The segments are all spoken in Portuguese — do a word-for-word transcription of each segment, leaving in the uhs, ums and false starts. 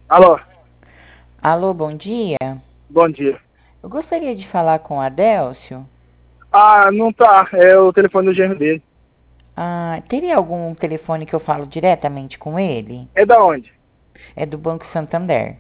Alô, Alô, bom dia. bom dia. Eu gostaria de falar com o Adélcio. Ah, não tá. É o telefone do genro dele. Ah, teria algum telefone que eu falo diretamente com ele? É da onde? É do Banco Santander.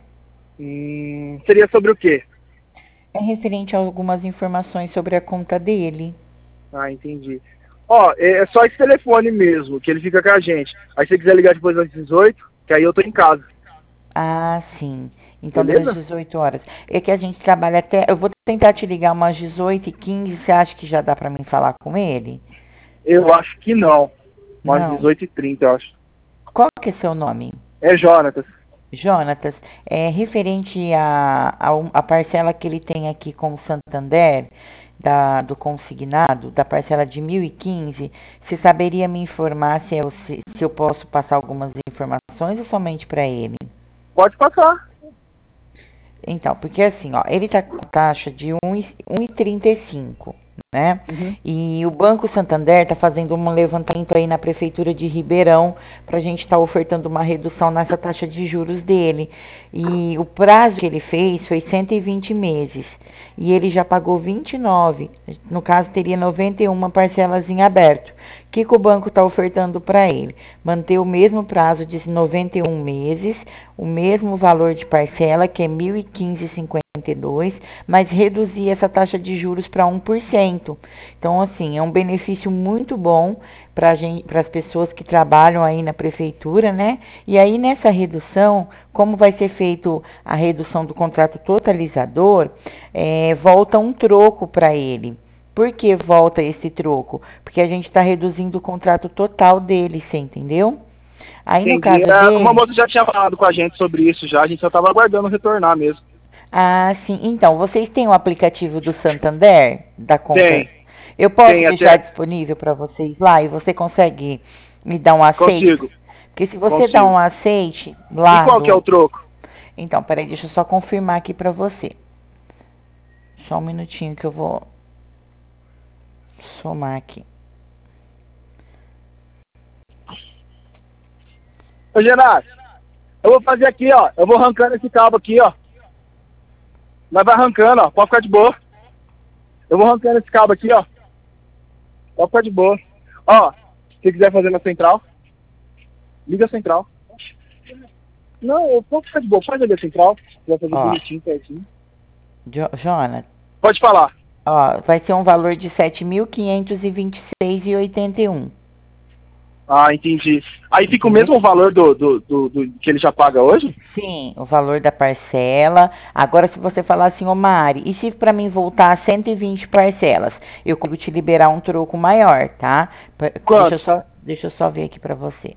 Hum, seria sobre o quê? É referente a algumas informações sobre a conta dele. Ah, entendi. Ó, é é só esse telefone mesmo, que ele fica com a gente. Aí se você quiser ligar depois das dezoito, que aí eu tô em casa. Ah, sim. Então, das Beleza? dezoito horas. É que a gente trabalha até. Eu vou tentar te ligar umas dezoito e quinze. Você acha que já dá pra mim falar com ele? Eu acho que não. Umas Não. dezoito e trinta, eu acho. Qual que é seu nome? É Jonatas. Jonatas, é referente à a, a, a parcela que ele tem aqui com o Santander, da, do consignado, da parcela de mil e quinze, você saberia me informar se eu, se, se eu posso passar algumas informações ou somente para ele? Pode passar. Então, porque assim, ó, ele tá com taxa de um e trinta e cinco, né? Uhum. E o Banco Santander tá fazendo um levantamento aí na Prefeitura de Ribeirão para a gente estar tá ofertando uma redução nessa taxa de juros dele. E o prazo que ele fez foi cento e vinte meses. E ele já pagou vinte e nove. No caso, teria noventa e uma parcelas em aberto. O que, que o banco está ofertando para ele? Manter o mesmo prazo de noventa e um meses, o mesmo valor de parcela, que é mil e quinze vírgula cinquenta e dois, mas reduzir essa taxa de juros para um por cento. Então, assim, é um benefício muito bom para as pessoas que trabalham aí na prefeitura, né? E aí, nessa redução, como vai ser feito a redução do contrato totalizador, é, volta um troco para ele. Por que volta esse troco? Porque a gente está reduzindo o contrato total dele, você entendeu? Aí no Entendi. caso É, uma dele, moça já tinha falado com a gente sobre isso já. A gente só tava aguardando retornar mesmo. ah, sim. Então, vocês têm o aplicativo do Santander, da conta? Tem. Eu posso Tem deixar até. disponível para vocês lá e você consegue me dar um aceite? Consigo. Porque se você dá Consigo. um aceite E lá qual que é o do. troco? Então, peraí, deixa eu só confirmar aqui para você. Só um minutinho que eu vou somar aqui. Ô, Genato, eu vou fazer aqui, ó. Eu vou arrancando esse cabo aqui, ó. Mas vai arrancando, ó. Pode ficar de boa. Eu vou arrancando esse cabo aqui, ó. Pode ficar de boa. Ó, se quiser fazer na central, liga a central. Não, eu posso ficar de boa. Faz ali a central. Vai fazer Ó, bonitinho, certinho. Jo- Jonas, Pode falar. ó, vai ser um valor de sete mil quinhentos e vinte e seis e oitenta e um. Ah, entendi. Aí fica o Entendeu? mesmo valor do, do, do, do que ele já paga hoje? Sim, o valor da parcela. Agora, se você falar assim, ô Mari, e se para mim voltar a cento e vinte parcelas? Eu consigo te liberar um troco maior, tá? Pa- Deixa eu Quanto? só, deixa eu só ver aqui para você.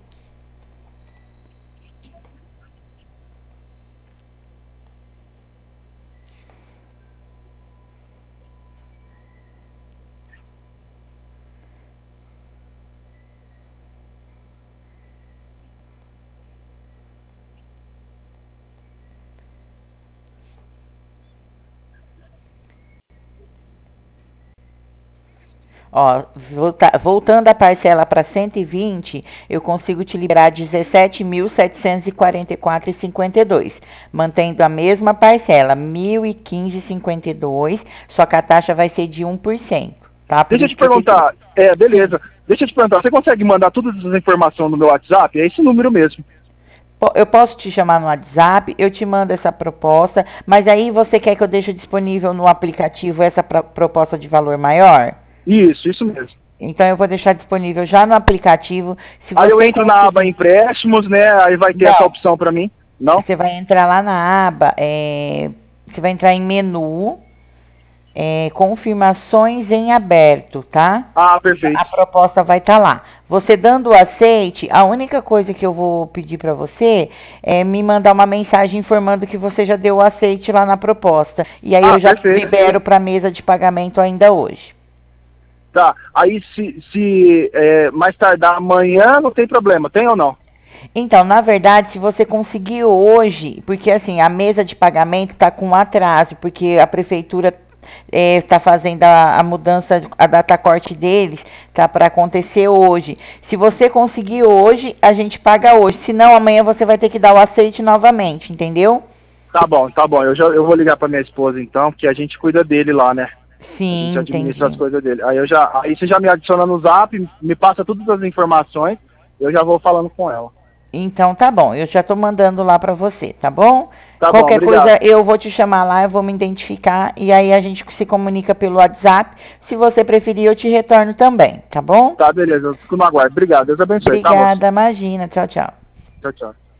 Ó, volta- voltando a parcela para cento e vinte, eu consigo te liberar dezessete mil setecentos e quarenta e quatro e cinquenta e dois, mantendo a mesma parcela, mil e quinze e cinquenta e dois, só que a taxa vai ser de um por cento, tá? Por Deixa eu isso te que eu te... perguntar. É, Sim. beleza. Deixa eu te perguntar. Você consegue mandar todas essas informações no meu WhatsApp? É esse número mesmo. Po- Eu posso te chamar no WhatsApp, eu te mando essa proposta, mas aí você quer que eu deixe disponível no aplicativo essa pro- proposta de valor maior? Isso, isso mesmo. Então eu vou deixar disponível já no aplicativo. Se Aí eu você entro na aba conseguir. empréstimos, né? Aí vai ter essa Não, opção pra mim. Não? você vai entrar lá na aba, é, você vai entrar em menu, é, confirmações em aberto, tá? Ah, E a perfeito. proposta vai estar lá. Você dando o aceite, a única coisa que eu vou pedir para você é me mandar uma mensagem informando que você já deu o aceite lá na proposta. E aí Ah, eu já perfeito. libero para a mesa de pagamento ainda hoje. Tá. Aí se, se é, mais tardar amanhã, não tem problema. Tem ou não? Então, na verdade, se você conseguir hoje, porque assim, a mesa de pagamento está com atraso, porque a prefeitura está fazendo a, a mudança, a data corte deles, tá para acontecer hoje. Se você conseguir hoje, a gente paga hoje. Se não, amanhã você vai ter que dar o aceite novamente, entendeu? Tá bom, tá bom. Eu, já, eu vou ligar pra minha esposa então, porque a gente cuida dele lá, né? Sim, a gente administra entendi. as coisas dele. Aí, eu já, aí você já me adiciona no zap, me passa todas as informações, eu já vou falando com ela. Então tá bom, eu já tô mandando lá pra você, tá bom? Tá Qualquer bom, obrigado. coisa eu vou te chamar lá, eu vou me identificar e aí a gente se comunica pelo WhatsApp. Se você preferir, eu te retorno também, tá bom? Tá, beleza, eu fico no aguardo. Obrigado, Deus abençoe. Obrigada, Tá, moço? imagina. Tchau, tchau. Tchau, tchau.